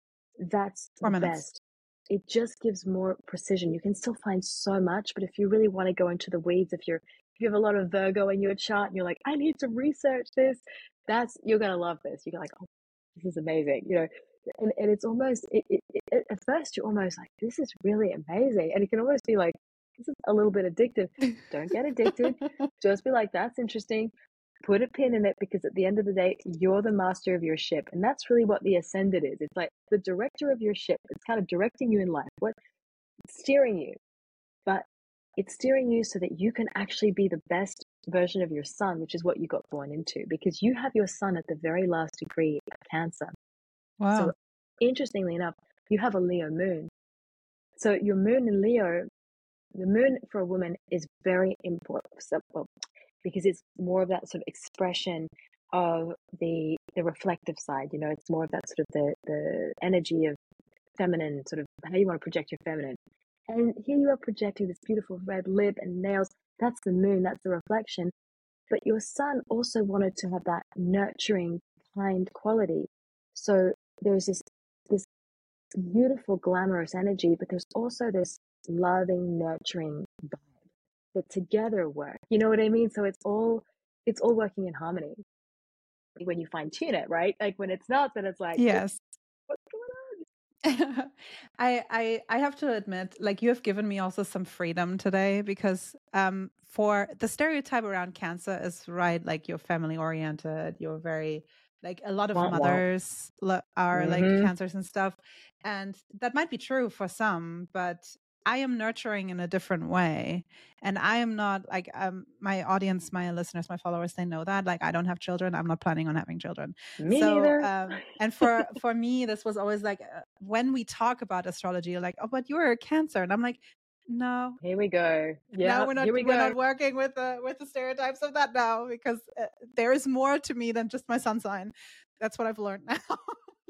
that's four the minutes. Best. It just gives more precision. You can still find so much, but if you really want to go into the weeds, if you're if you have a lot of Virgo in your chart and you're like, I need to research this, that's you're gonna love this. You're like, oh, this is amazing, you know. And and it's almost it, it, it, at first you're almost like, this is really amazing, and it can almost be like, this is a little bit addictive. Don't get addicted. Just be like, that's interesting. Put a pin in it, because at the end of the day, you're the master of your ship. And that's really what the ascendant is. It's like the director of your ship. It's kind of directing you in life, what it's steering you. But it's steering you so that you can actually be the best version of your sun, which is what you got born into, because you have your sun at the very last degree of Cancer. Wow. So interestingly enough, you have a Leo moon. So your moon in Leo, the moon for a woman is very important. So, well, because it's more of that sort of expression of the the reflective side, you know, it's more of that sort of the, the energy of feminine, sort of how you want to project your feminine. And here you are projecting this beautiful red lip and nails. That's the moon, that's the reflection. But your sun also wanted to have that nurturing, kind quality. So there's this this beautiful, glamorous energy, but there's also this loving, nurturing vibe that together work. You know what I mean? So it's all it's all working in harmony. When you fine tune it, right? Like when it's not, then it's like, yes. What's going on? I, I I have to admit, like, you have given me also some freedom today, because um for the stereotype around Cancer is right, like you're family oriented, you're very like a lot of wow, mothers wow. are mm-hmm. like Cancers and stuff, and that might be true for some, but I am nurturing in a different way. And I am not like, um, my audience, my listeners, my followers, they know that. Like, I don't have children. I'm not planning on having children. Me so, neither. Um, and for, for me, this was always like, uh, when we talk about astrology, like, oh, but you're a Cancer. And I'm like, no. Here we go. Yeah. No, we're not, here we we're go. not working with the, with the stereotypes of that now, because uh, there is more to me than just my sun sign. That's what I've learned now.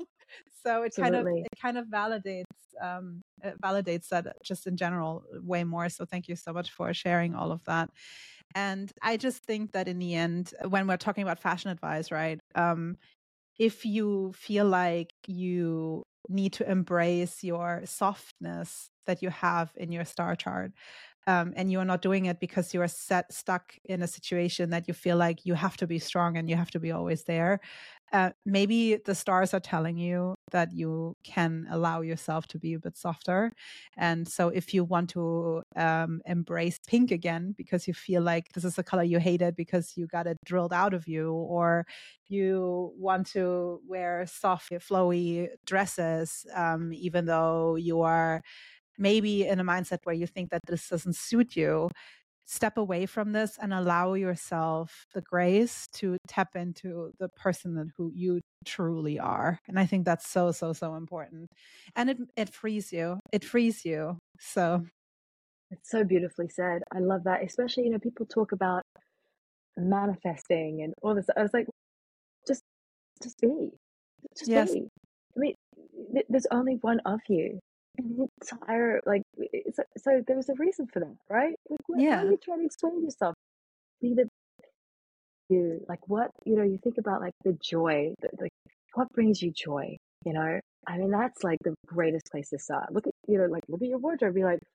So it Absolutely. kind of it kind of validates um, it validates that just in general way more. So thank you so much for sharing all of that. And I just think that in the end, when we're talking about fashion advice, right? Um, if you feel like you need to embrace your softness that you have in your star chart, um, and you're not doing it because you're set stuck in a situation that you feel like you have to be strong and you have to be always there. Uh, maybe the stars are telling you that you can allow yourself to be a bit softer. And so if you want to um, embrace pink again because you feel like this is the color you hated because you got it drilled out of you, or you want to wear soft, flowy dresses, um, even though you are maybe in a mindset where you think that this doesn't suit you, step away from this and allow yourself the grace to tap into the person that who you truly are. And I think that's so, so, so important. And it it frees you. It frees you. So It's so beautifully said. I love that. Especially, you know, people talk about manifesting and all this. I was like, just just be. Just yes. be. I mean, th- there's only one of you. And the entire, like, so, so there was a reason for that, right? Like, what, why are Yeah. you trying to explain yourself? Be the you. Like, what, you know, you think about, like, the joy, the, like, what brings you joy, you know? I mean, that's, like, the greatest place to start. Look at, you know, like, look at your wardrobe, be like,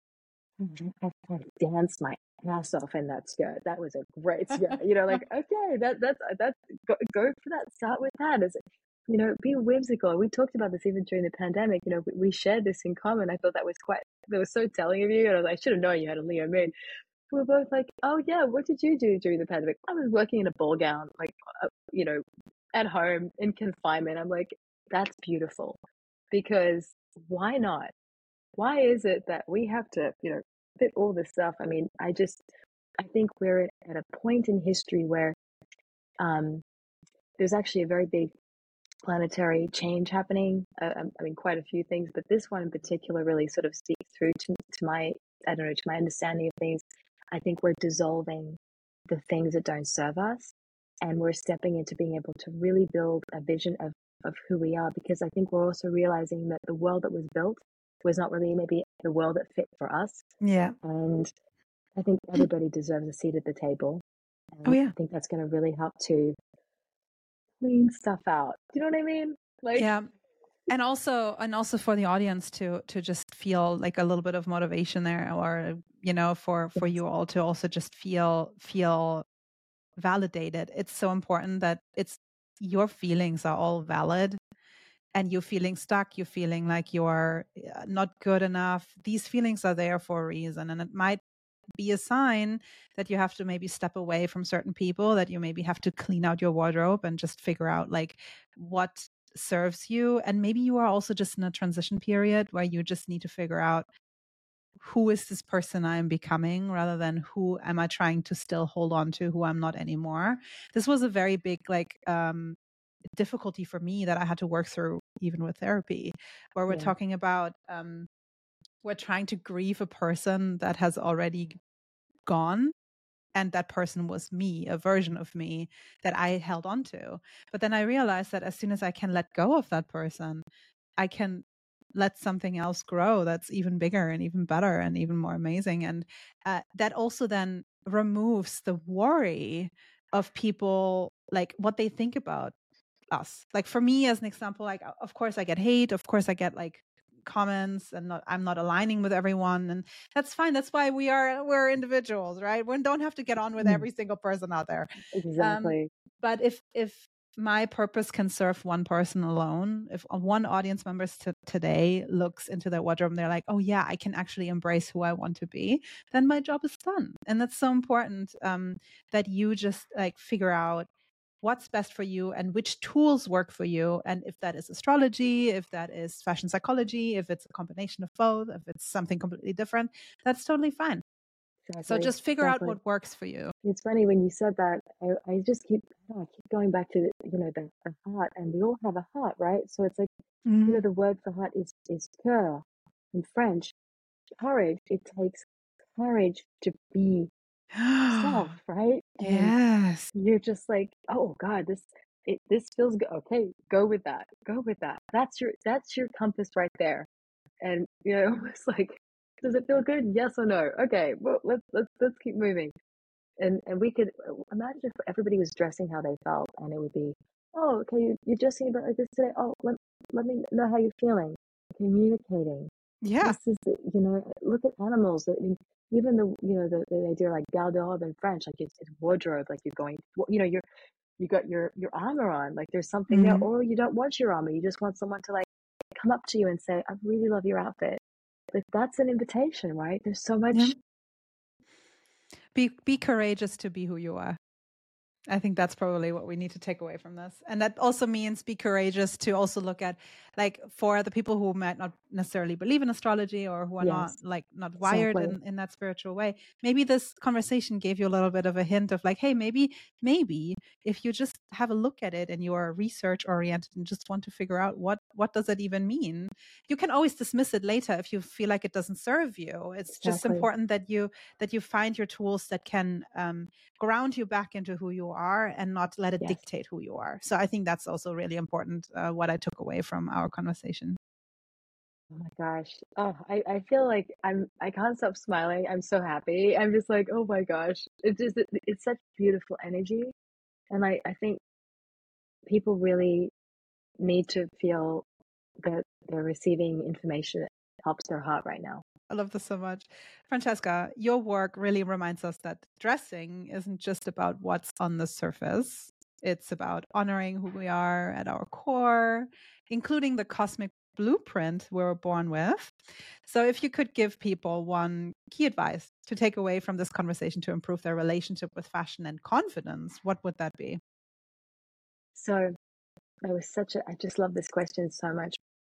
I, I danced my ass off in that skirt. That was a great skirt. You know, like, okay, that that's that's go, go for that. Start with that. Is you know, be whimsical. We talked about this even during the pandemic. You know, we, we shared this in common. I thought that was quite that was so telling of you. And I was like, I should have known you had a Leo moon. We were both like, oh yeah, what did you do during the pandemic? I was working in a ball gown, like, uh, you know, at home in confinement. I'm like, that's beautiful, because why not? Why is it that we have to, you know, fit all this stuff? I mean, I just, I think we're at a point in history where um, there's actually a very big planetary change happening. Uh, I mean, quite a few things, but this one in particular really sort of speaks through to, to my, I don't know, to my understanding of things. I think we're dissolving the things that don't serve us, and we're stepping into being able to really build a vision of, of who we are, because I think we're also realizing that the world that was built was not really maybe the world that fit for us. Yeah. And I think everybody deserves a seat at the table. And Oh yeah. I think that's going to really help to clean stuff out. Do you know what I mean? Like, yeah. And also, and also for the audience to to just feel like a little bit of motivation there, or you know, for for you all to also just feel feel validated. It's so important that it's your feelings are all valid, and you're feeling stuck, you're feeling like you're uh, not good enough. These feelings are there for a reason, and it might be a sign that you have to maybe step away from certain people, that you maybe have to clean out your wardrobe and just figure out like what serves you. And maybe you are also just in a transition period where you just need to figure out, who is this person I am becoming, rather than who am I trying to still hold on to, who I'm not anymore. This was a very big like um difficulty for me that I had to work through, even with therapy, where we're yeah, talking about um we're trying to grieve a person that has already gone, and that person was me, a version of me that I held on to. But then I realized that as soon as I can let go of that person, I can let something else grow that's even bigger and even better and even more amazing. And uh, that also then removes the worry of people, like what they think about us. Like for me, as an example, like of course I get hate, of course I get like comments, and not, I'm not aligning with everyone, and that's fine. That's why we are we're individuals, right? We don't have to get on with every single person out there. Um, exactly. but if if my purpose can serve one person alone, if one audience members t- today looks into their wardrobe and they're like, oh yeah, I can actually embrace who I want to be, then my job is done. And that's so important, um, that you just like figure out what's best for you and which tools work for you. And if that is astrology, if that is fashion psychology, if it's a combination of both, if it's something completely different, that's totally fine. So Exactly. just figure out Exactly. what works for you. It's funny when you said that. I, I just keep, I, don't know, I keep going back to the, you know, the, the heart, and we all have a heart, right? So it's like, you know, Mm. the word for heart is is cœur in French. Courage. It takes courage to be yourself, right? And Yes. you're just like, oh God, this it this feels good. Okay, go with that. Go with that. That's your that's your compass right there. And you know, it's like, does it feel good? Yes or no? Okay, well let's let's let's keep moving. And and we could imagine if everybody was dressing how they felt, and it would be, oh, okay, you, you're dressing about like this today. Oh, let let me know how you're feeling. Communicating. Yeah. This is, the- you know, look at animals. I mean, even the, you know, the, the idea like garde-robe in French, like it's, it's wardrobe, like you're going, you know, you're you got your, your armor on, like there's something there, Mm. or you don't want your armor. You just want someone to like come up to you and say, I really love your outfit. Like that's an invitation, right? There's so much. Yeah. Be be courageous to be who you are. I think that's probably what we need to take away from this. And that also means be courageous to also look at, like, for the people who might not necessarily believe in astrology or who are not Yes, like not wired exactly. in, in that spiritual way. Maybe this conversation gave you a little bit of a hint of like, hey, maybe, maybe if you just have a look at it and you are research oriented and just want to figure out what, what does it even mean? You can always dismiss it later if you feel like it doesn't serve you. It's just Exactly. important that you, that you find your tools that can, um, ground you back into who you are and not let it Yes. dictate who you are. So I think that's also really important, uh, what I took away from our conversation. Oh my gosh. Oh, I, I feel like I'm, I can't stop smiling. I'm so happy. I'm just like, oh my gosh. It's just, it, it's such beautiful energy. And I, I think people really need to feel that they're receiving information that helps their heart right now. I love this so much. Francesca, your work really reminds us that dressing isn't just about what's on the surface. It's about honoring who we are at our core, including the cosmic blueprint we were born with. So if you could give people one key advice to take away from this conversation to improve their relationship with fashion and confidence, what would that be? So that was such a, I just love this question so much.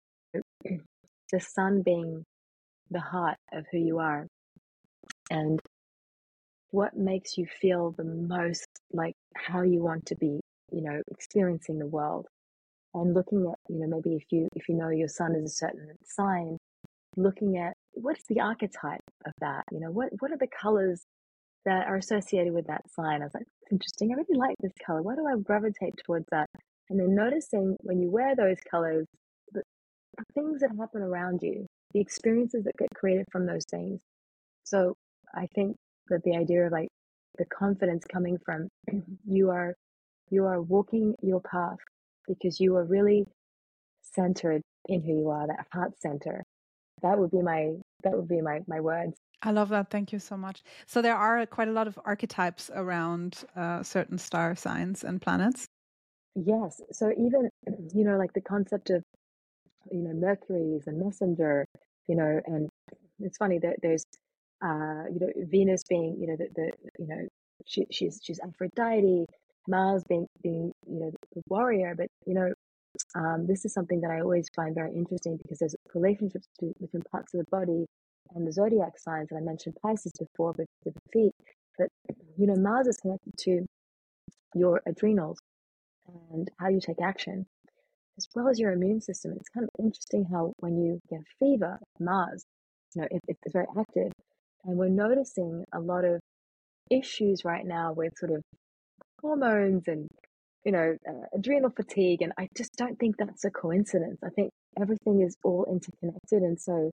The sun being the heart of who you are and what makes you feel the most like how you want to be, you know, experiencing the world. And looking at, you know, maybe if you if you know your sun is a certain sign, looking at what is the archetype of that, you know, what what are the colors that are associated with that sign. I was like, that's interesting. I really like this color. Why do I gravitate towards that? And then noticing when you wear those colors, the, the things that happen around you, the experiences that get created from those things. So I think that the idea of like the confidence coming from you are you are walking your path because you are really centered in who you are, that heart center. That would be my that would be my my words. I love that. Thank you so much. So there are quite a lot of archetypes around uh, certain star signs and planets. Yes. So even, you know, like the concept of, you know, Mercury is a messenger, you know, and it's funny that there's, uh, you know, Venus being, you know, the, the you know, she, she's she's Aphrodite, Mars being being, you know, the warrior. But you know, um, this is something that I always find very interesting because there's relationships to, between parts of the body and the zodiac signs. And I mentioned Pisces before with, with the feet, but you know, Mars is connected to your adrenals and how you take action, as well as your immune system. It's kind of interesting how when you get a fever, Mars, you know, it, it's very active. And we're noticing a lot of issues right now with sort of hormones and, you know, uh, adrenal fatigue. And I just don't think that's a coincidence. I think everything is all interconnected. And so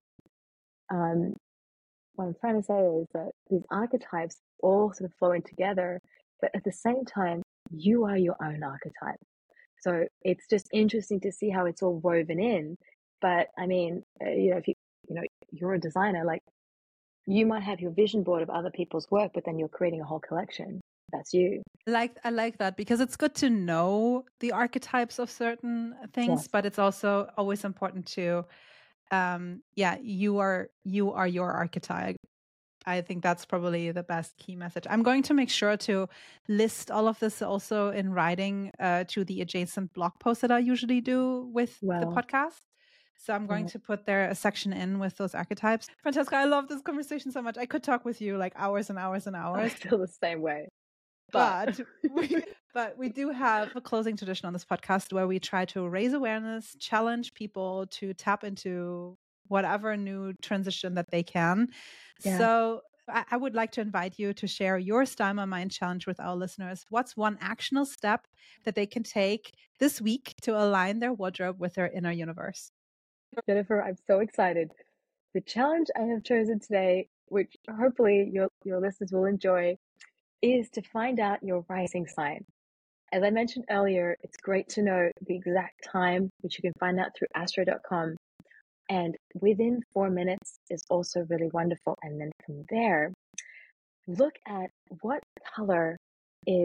um, what I'm trying to say is that these archetypes all sort of flow in together, but at the same time, you are your own archetype. So it's just interesting to see how it's all woven in. But I mean, uh, you know, if you, you know, you're a designer, like you might have your vision board of other people's work, but then you're creating a whole collection. That's you. Like I like that because it's good to know the archetypes of certain things, Yes. but it's also always important to, um, yeah, you are you are your archetype. I think that's probably the best key message. I'm going to make sure to list all of this also in writing uh, to the adjacent blog post that I usually do with the Well, podcast. So I'm going yeah. to put there a section in with those archetypes. Francesca, I love this conversation so much. I could talk with you like hours and hours and I hours. feel the same way. But But we, but we do have a closing tradition on this podcast where we try to raise awareness, challenge people to tap into whatever new transition that they can. yeah, So I, I would like to invite you to share your Style My Mind challenge with our listeners. What's one actionable step that they can take this week to align their wardrobe with their inner universe? Jennifer, I'm so excited. The challenge I have chosen today, which hopefully your, your listeners will enjoy, is to find out your rising sign. As I mentioned earlier, it's great to know the exact time, which you can find out through astro dot com. And within four minutes is also really wonderful. And then from there, look at what color is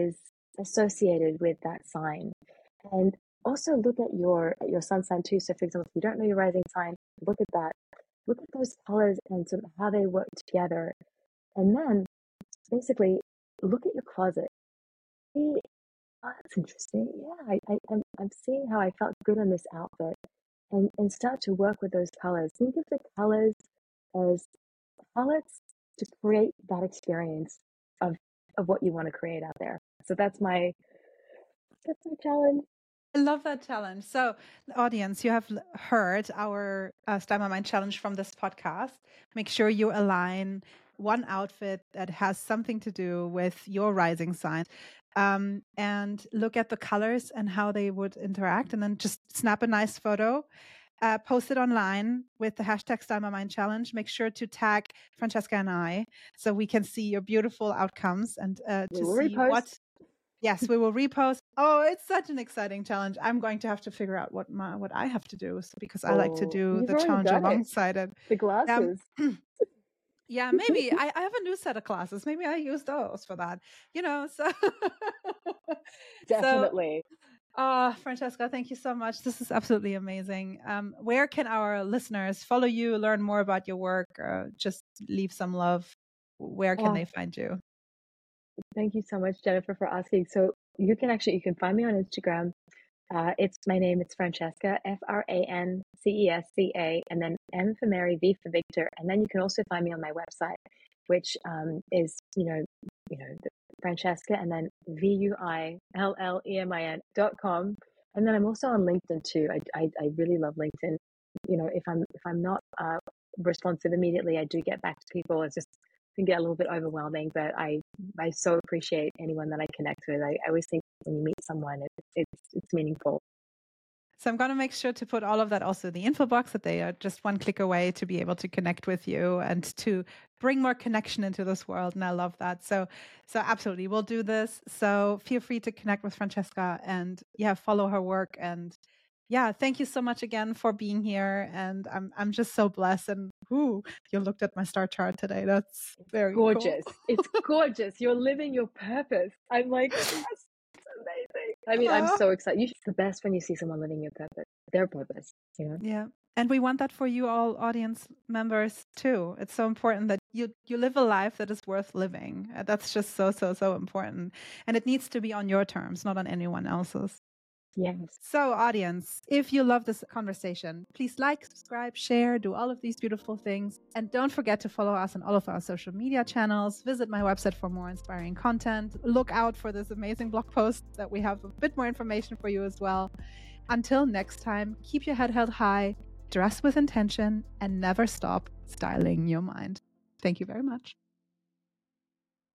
associated with that sign. And also look at your at your sun sign too. So for example, if you don't know your rising sign, look at that. Look at those colors and sort of how they work together. And then basically look at your closet. See, oh, that's interesting. Yeah, I, I, I'm, I'm seeing how I felt good in this outfit, and, and start to work with those colors. Think of the colors as palettes to create that experience of, of what you want to create out there. So that's my, that's my challenge. I love that challenge. So, audience, you have heard our uh, Style My Mind challenge from this podcast. Make sure you align one outfit that has something to do with your rising sign, um, and look at the colors and how they would interact, and then just snap a nice photo. Uh, post it online with the hashtag Style My Mind Challenge. Make sure to tag Francesca and I so we can see your beautiful outcomes and uh, to We'll see repost. what. Yes, we will repost. Oh, it's such an exciting challenge. I'm going to have to figure out what my what I have to do so, because I like to Oh, do you've the already challenge done it. alongside it. The glasses. Um, yeah, maybe I, I have a new set of classes. Maybe I use those for that. You know, so Definitely. So, uh, Francesca, thank you so much. This is absolutely amazing. Um, where can our listeners follow you, learn more about your work, or just leave some love? Where can Oh, they find you? thank you so much, Jennifer, for asking. So you can actually, you can find me on Instagram. Uh, it's my name. It's Francesca, F R A N C E S C A, and then M for Mary, V for Victor. And then you can also find me on my website, which um, is, you know, you know, Francesca, and then V U I L L E M I N dot com. And then I'm also on LinkedIn too. I, I, I really love LinkedIn. You know, if I'm if I'm not uh, responsive immediately, I do get back to people. It's just can get a little bit overwhelming, but I I so appreciate anyone that I connect with. I, I always think when you meet someone, it, it's it's meaningful. So I'm going to make sure to put all of that also in the info box, that they are just one click away to be able to connect with you and to bring more connection into this world. And I love that. So, so absolutely, we'll do this. So feel free to connect with Francesca and yeah, follow her work. And yeah, thank you so much again for being here. And I'm I'm just so blessed. And ooh, you looked at my star chart today. That's very gorgeous. Cool. It's gorgeous. You're living your purpose. I'm like, yes, it's amazing. I mean, I'm so excited. It's the best when you see someone living your purpose, their purpose, you know? Yeah. And we want that for you all, audience members, too. It's so important that you you live a life that is worth living. That's just so, so, so important. And it needs to be on your terms, not on anyone else's. Yes. So, audience, if you love this conversation, please like, subscribe, share, do all of these beautiful things. And don't forget to follow us on all of our social media channels. Visit my website for more inspiring content. Look out for this amazing blog post that we have a bit more information for you as well. Until next time, keep your head held high, dress with intention, and never stop styling your mind. Thank you very much.